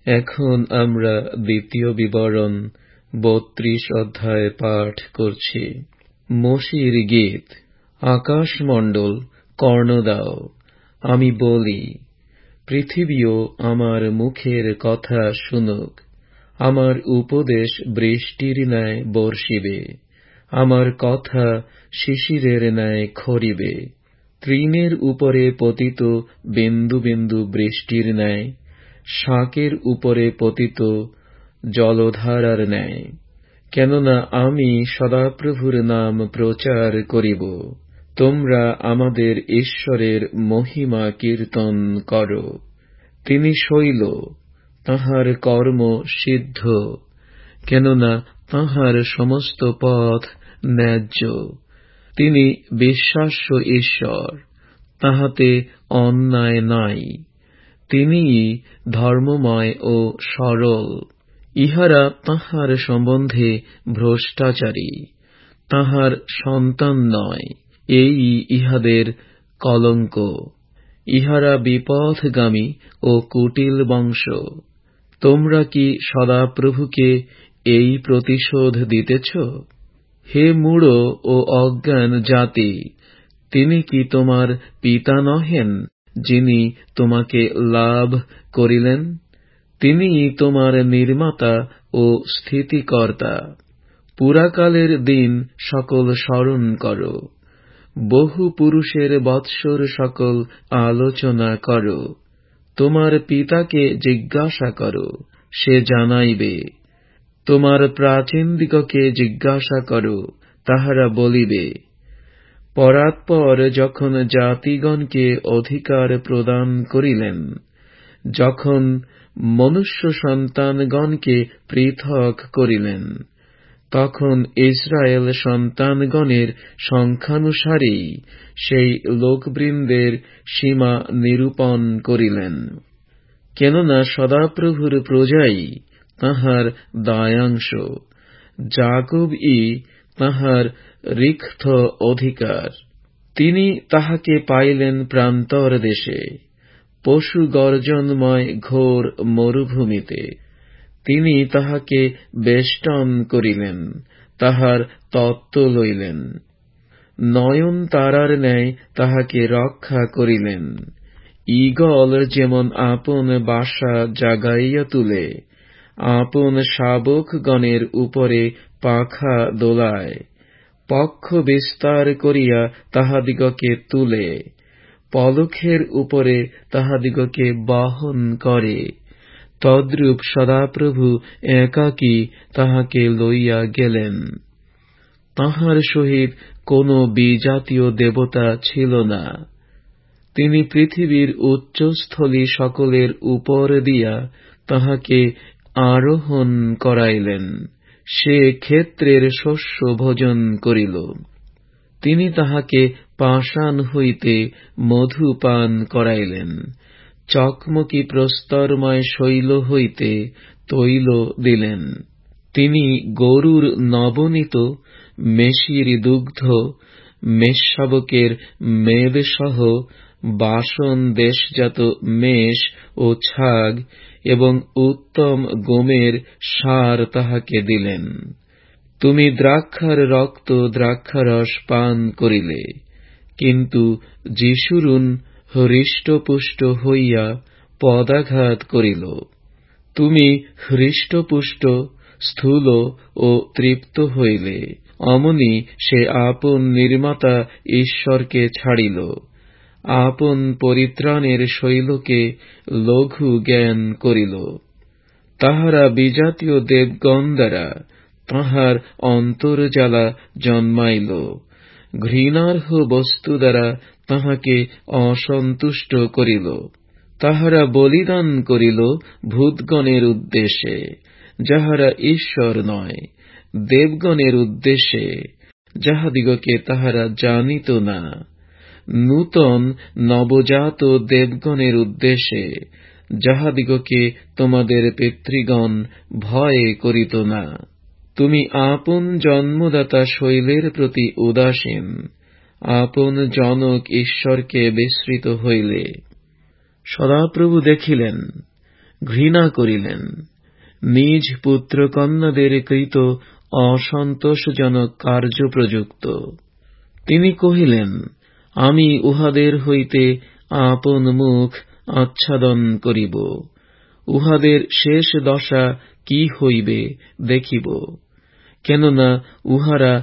এখন আমরা দ্বিতীয় বিবরণ 32 অধ্যায় পাঠ করছি। মসির গীত। আকাশমণ্ডল কর্ণ দাও, আমি বলি, পৃথিবীও আমার মুখের কথা শুনুক। আমার উপদেশ বৃষ্টির ন্যায় বর্ষিবে, আমার কথা শিশিরের ন্যায় খরিবে। তৃণের উপরে পতিত বিন্দু বিন্দু বৃষ্টির ন্যায়, শাকের উপরে পতিত জলধারার ন্যায়। কেননা আমি সদাপ্রভুর নাম প্রচার করিব। তোমরা আমাদের ঈশ্বরের মহিমা কীর্তন করো। তিনি শৈল, তাঁহার কর্ম সিদ্ধ, কেননা তাঁহার সমস্ত পথ ন্যায্য। তিনি বিশ্বাস্য ঈশ্বর, তাহাতে অন্যায় নাই। তিনিই ধর্মময় ও সরল। ইহারা তাঁহার সম্বন্ধে ভ্রষ্টাচারী, তাঁহার সন্তান নয়, এই ইহাদের কলঙ্ক। ইহারা বিপথগামী ও কুটিল বংশ। তোমরা কি সদাপ্রভুকে এই প্রতিশোধ দিতেছ? হে মূঢ় ও অজ্ঞান জাতি, তিনি কি তোমার পিতা নহেন, যিনি তোমাকে লাভ করিলেন? তিনিই তোমার নির্মাতা ও স্থিতিকর্তা। পুরাকালের দিন সকল স্মরণ করো, বহু পুরুষের বৎসর সকল আলোচনা করো। তোমার পিতাকে জিজ্ঞাসা করো, সে জানাইবে। তোমার প্রাচীনদিগকে জিজ্ঞাসা করো, তাহারা বলিবে। পরাৎপর যখন জাতিগণকে অধিকার প্রদান করিলেন, যখন মনুষ্য সন্তানগণকে পৃথক করিলেন, তখন ইসরায়েল সন্তানগণের সংখ্যানুসারেই সেই লোকবৃন্দের সীমা নিরূপণ করিলেন। কেননা সদাপ্রভুর প্রজাই তাঁহার দায়াংশ, যাকব-ই তাঁহার রিক্ত অধিকার। তিনি তাহাকে পাইলেন প্রান্তর দেশে, পশু গর্জনময় ঘোর মরুভূমিতে। তিনি তাহাকে বেষ্টন করিলেন, তাহার তত্ত্ব লইলেন। নয়ন তারার ন্যায় তাহাকে রক্ষা করিলেন। ঈগল যেমন আপন বাসা জাগাইয়া তুলে, আপন শাবকগণের উপরে পাখা দোলায়, পক্ষ বিস্তার করিয়া তাহাদিগকে তুলে, পলকের উপরে তাহাদিগকে বহন করে, তদ্রূপ সদাপ্রভু একাকী তাহাকে লইয়া গেলেন। তাঁহার সহিত কোন বিজাতীয় দেবতা ছিল না। তিনি পৃথিবীর উচ্চস্থলী সকলের উপর দিয়া তাহাকে আরোহণ করাইলেন। সে ক্ষেত্রের শস্য ভোজন করিল। তিনি তাহাকে পাষাণ হইতে মধু পান করাইলেন, চকমকি প্রস্তরময় শৈল হইতে তৈল দিলেন। তিনি গরুর নবনীত মেষির দুগ্ধ, মেষশাবকের মেদসহ বাসন দেশজাত মেষ ও ছাগ এবং উত্তম গোমের সার তাহাকে দিলেন। তুমি দ্রাক্ষার রক্ত দ্রাক্ষারস পান করিলে, কিন্তু যিশুরুন হৃষ্টপুষ্ট হইয়া পদাঘাত করিল। তুমি হৃষ্টপুষ্ট, স্থূল ও তৃপ্ত হইলে, অমনি সে আপন নির্মাতা ঈশ্বরকে ছাড়িল, আপন পরিত্রাণের শৈলকে লঘু জ্ঞান করিল। তাহারা বিজাতীয় দেবগণ দ্বারা তাহার অন্তর্জ্বালা জন্মাইল, ঘৃণার্হ বস্তু দ্বারা তাহাকে অসন্তুষ্ট করিল। তাহারা বলিদান করিল ভূতগণের উদ্দেশ্যে, যাহারা ঈশ্বর নয়, দেবগণের উদ্দেশ্যে, যাহাদিগকে তাহারা জানিত না, নূতন নবজাত দেবগণের উদ্দেশ্যে, যাহাদিগকে তোমাদের পিতৃগণ ভয় করিত না। তুমি আপন জন্মদাতা শৈলের প্রতি উদাসীন, আপন জনক ঈশ্বরকে বিস্মৃত হইলে। সদাপ্রভু দেখিলেন, ঘৃণা করিলেন। নিজ পুত্রকন্যাদের কৃত অসন্তোষজনক কার্য প্রযুক্ত। তিনি কহিলেন, আমি উহাদের হইতে আপন মুখ আচ্ছাদন করিব, উহাদের শেষ দশা কি হইবে দেখিব। কেননা উহারা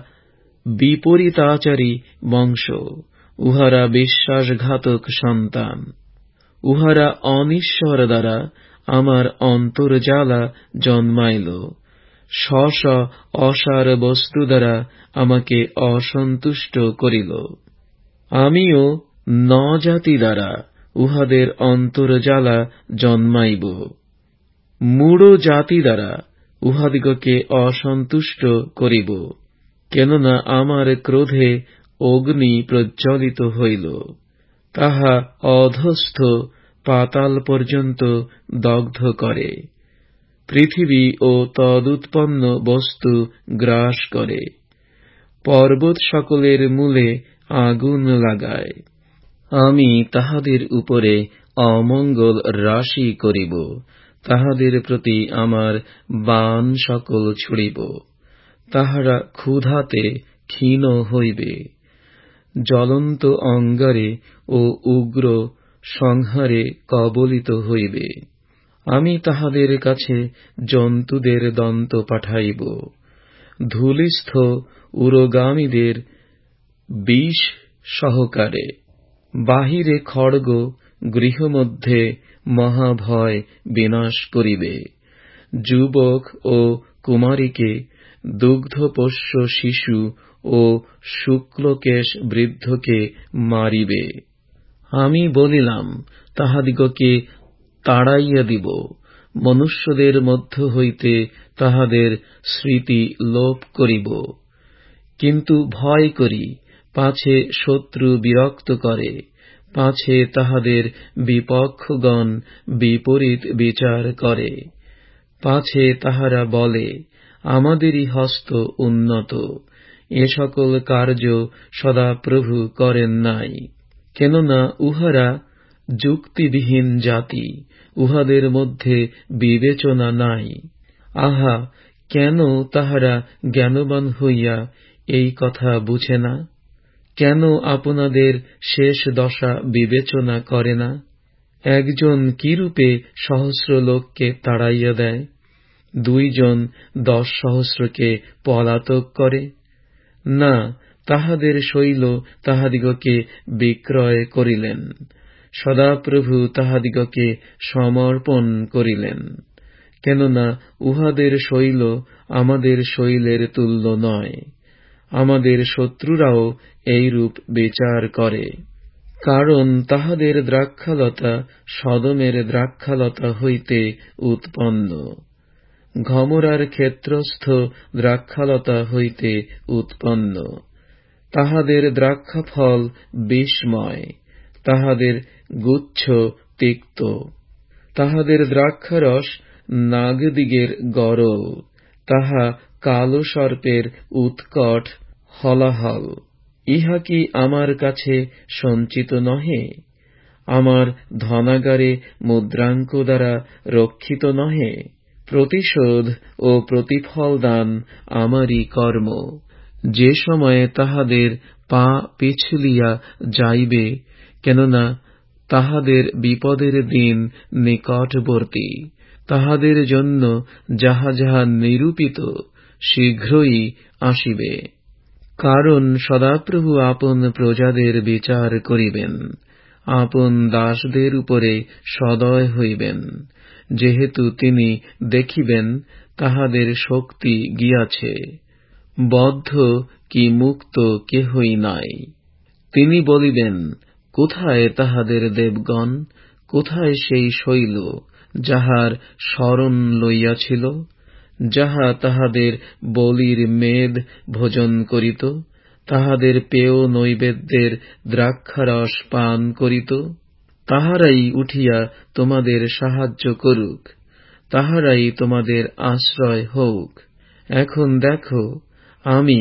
বিপরীতাচারী বংশ, উহারা বিশ্বাসঘাতক সন্তান। উহারা অনিশ্বর দ্বারা আমার অন্তর্জ্বালা জন্মাইল, স্ব অসার বস্তু দ্বারা আমাকে অসন্তুষ্ট করিল। আমিও নজাতি দ্বারা উহাদের অন্তর্জ্বালা জন্মাইব, মূঢ় জাতি দ্বারা উহাদিগকে অসন্তুষ্ট করিব। কেননা আমার ক্রোধে অগ্নি প্রজ্বলিত হইল, তাহা অধস্থ পাতাল পর্যন্ত দগ্ধ করে, পৃথিবী ও তদুৎপন্ন বস্তু গ্রাস করে, পর্বত সকলের মূলে আগুন লাগায়। আমি তাহাদের উপরে অমঙ্গল রাশি করিব, তাহাদের প্রতি আমার বাণ সকল ছুড়িব। তাহারা ক্ষুধাতে ক্ষীণ হইবে, জ্বলন্ত অঙ্গারে ও উগ্র সংহারে কবলিত হইবে। আমি তাহাদের কাছে জন্তুদের দন্ত পাঠাইব, ধূলিস্থ উরগামীদের বিষ সহকারে। বাহিরে খড়গ, গৃহমধ্যে মহাভয় বিনাশ করিবে। যুবক ও কুমারীকে, দুগ্ধপোষ্য শিশু ও শুক্লকেশ বৃদ্ধকে মারিবে। আমি বলিলাম, তাহাদিগকে তাড়াইয়া দিব, মনুষ্যদের মধ্য হইতে তাহাদের স্মৃতি লোপ করিব। কিন্তু ভয় করি, পাছে শত্রু বিরক্ত করে, পাছে তাহাদের বিপক্ষগণ বিপরীত বিচার করে, পাছে তাহারা বলে, আমাদেরই হস্ত উন্নত। এ সকল কার্য সদাপ্রভু করেন নাই। কেননা উহারা যুক্তিবিহীন জাতি, উহাদের মধ্যে বিবেচনা নাই। আহা, কেন তাহারা জ্ঞানবান হইয়া এই কথা বুঝে না? কেন আপনাদের শেষ দশা বিবেচনা করে না? একজন কিরূপে সহস্র লোককে তাড়াইয়া দেয়? 2 জন 10 সহস্রকে পলাতক করে? না, তাহাদের শৈল তাহাদিগকে বিক্রয় করিলেন, সদাপ্রভু তাহাদিগকে সমর্পণ করিলেন। কেননা উহাদের শৈল আমাদের শৈলের তুল্য নয়। আমাদের শত্রুরাও এইরূপ বিচার করে। কারণ তাহাদের দ্রাক্ষালতা সদমের দ্রাক্ষালতা হইতে উৎপন্ন, গমোরার ক্ষেত্রস্থ দ্রাক্ষালতা হইতে উৎপন্ন। তাহাদের দ্রাক্ষাফল বিস্ময়, তাহাদের গুচ্ছ তিক্ত, তাহাদের দ্রাক্ষারস নাগদিগের গরল, তাহা কালো সর্পের উৎকট হলাহল। ইহা কি আমার কাছে সঞ্চিত নহে? আমার ধনাগারে মুদ্রাঙ্ক দ্বারা রক্ষিত নহে? প্রতিশোধ ও প্রতিফল দান আমারই কর্ম। যে সময়ে তাহাদের পা পিছলিয়া যাইবে, কেননা তাহাদের বিপদের দিন নিকটবর্তী, তাহাদের জন্য যাহা যাহা নিরূপিত শীঘ্রই আসিবে। কারণ সদাপ্রভু আপন প্রজাদের বিচার করিবেন, আপন দাসদের উপরে সদয় হইবেন, যেহেতু তিনি দেখিবেন তাহাদের শক্তি গিয়াছে, বদ্ধ কি মুক্ত কেহই নাই। তিনি বলিবেন, কোথায় তাহাদের দেবগণ? কোথায় সেই শৈল যাহার শরণ লইয়াছিল, যাহা তাহাদের বলির মেদ ভোজন করিত, তাহাদের পেয় নৈবেদ্যের দ্রাক্ষারস পান করিত? তাহারাই উঠিয়া তোমাদের সাহায্য করুক, তাহারাই তোমাদের আশ্রয় হোক। এখন দেখো,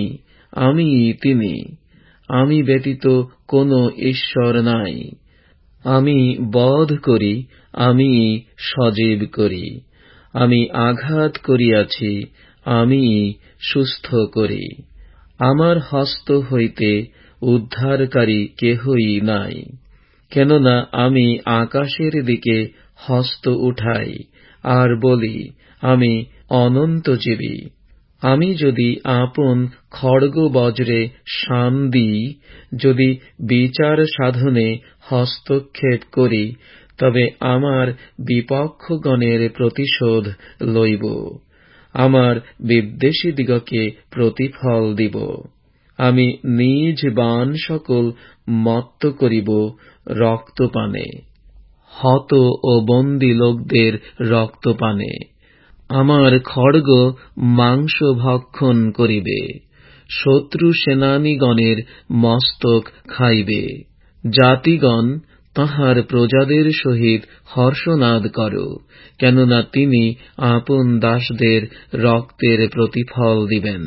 আমি তিনি, আমি ব্যতীত কোন ঈশ্বর নাই। আমি বধ করি, আমি সজীব করি। আমি আঘাত করিয়াছি, আমি সুস্থ করি। আমার হস্ত হইতে উদ্ধারকারী কেহই নাই। কেননা আমি আকাশের দিকে হস্ত উঠাই আর বলি, আমি অনন্তজীবী। আমি যদি আপন খড়গ বজ্রে শান দিই, যদি বিচার সাধনে হস্তক্ষেপ করি, তবে আমার বিপক্ষগণের প্রতিশোধ লইব, আমার বিদ্বেষীদিগকে প্রতিফল দিব। আমি নিজ বাণ সকল মত্ত করিব রক্তপানে, হত ও বন্দী লোকদের রক্তপানে। আমার খড়গ মাংস ভক্ষণ করিবে, শত্রু সেনানীগণের মস্তক খাইবে। জাতিগণ, তাঁহার প্রজাদের সহিত হর্ষনাদ কর, কেননা তিনি আপন দাসদের রক্তের প্রতিফল দিবেন,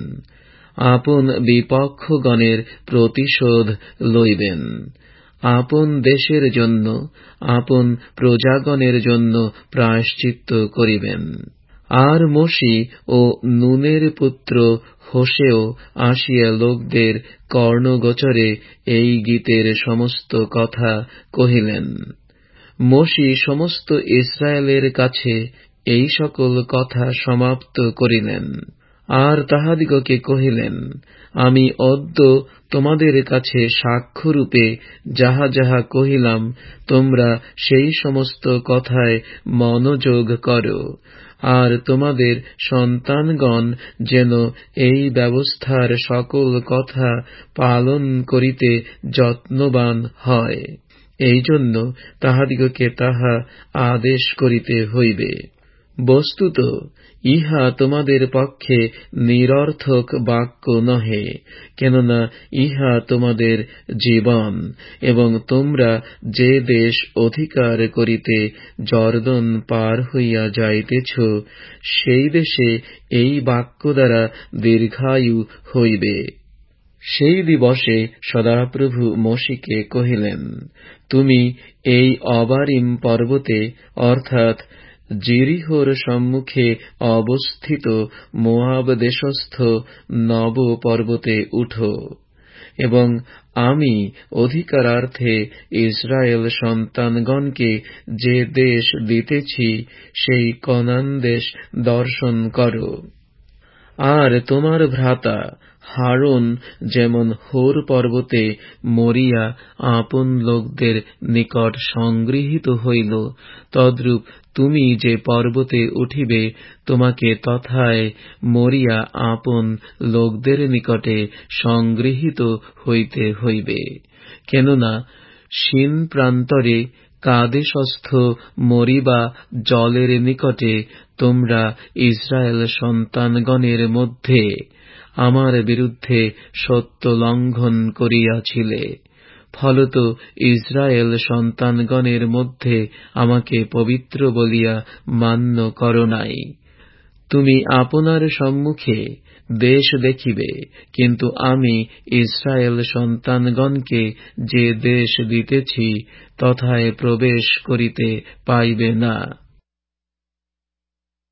আপন বিপক্ষগণের প্রতিশোধ লইবেন, আপন দেশের জন্য, আপন প্রজাগণের জন্য প্রায়শ্চিত্ত করিবেন। আর মোশি ও নুনের পুত্র হোশেও আসিয়া লোকদের কর্ণগোচরে এই গীতের সমস্ত কথা কহিলেন। মোশি সমস্ত ইসরায়েলের কাছে এই সকল কথা সমাপ্ত করিলেন। আর তাহাদিগকে কহিলেন, আমি অদ্য তোমাদের কাছে সাক্ষ্যরূপে যাহা যাহা কহিলাম, তোমরা সেই সমস্ত কথায় মনোযোগ করো, আর তোমাদের সন্তানগণ যেন এই ব্যবস্থার সকল কথা পালন করিতে যত্নবান হয়, এই জন্য তাহাদিগকে তাহা আদেশ করিতে হইবে। বস্তুত ইহা তোমাদের পক্ষে নিরর্থক বাক্য নহে, কেননা ইহা তোমাদের জীবন, এবং তোমরা যে দেশ অধিকার করিতে জর্দন পার হইয়া যাইতেছ, সেই দেশে এই বাক্য দ্বারা দীর্ঘায়ু হইবে। সেই দিবসে সদাপ্রভু মোশিকে কহিলেন, তুমি এই অবারিম পর্বতে, অর্থাৎ জিরিহোর সম্মুখে অবস্থিত মোয়াব দেশস্থ নব পর্বতে উঠো, এবং আমি অধিকারার্থে ইসরায়েল সন্তানগণকে যে দেশ দিতেছি, সেই কনান দেশ দর্শন করো। আর তোমার ভ্রাতা হারুন যেমন হোর পর্বতে মরিয়া আপন লোকদের নিকট সংগৃহীত হইল, তদ্রূপ তুমি যে পর্বতে উঠিবে, তোমাকে তথায় মরিয়া আপন লোকদের নিকটে সংগৃহীত হইতে হইবে। কেননা সিন প্রান্তরে কাদেশস্থ মরিবা জলের নিকটে তোমরা ইসরায়েল সন্তানগণের মধ্যে আমার বিরুদ্ধে সত্য লঙ্ঘন করিয়াছিলে, ফলত ইসরায়েল সন্তানগণের মধ্যে আমাকে পবিত্র বলিয়া মান্য কর নাই। তুমি আপনার সম্মুখে দেশ দেখিবে, কিন্তু আমি ইসরায়েল সন্তানগণকে যে দেশ দিতেছি, তথায় প্রবেশ করিতে পাইবে না।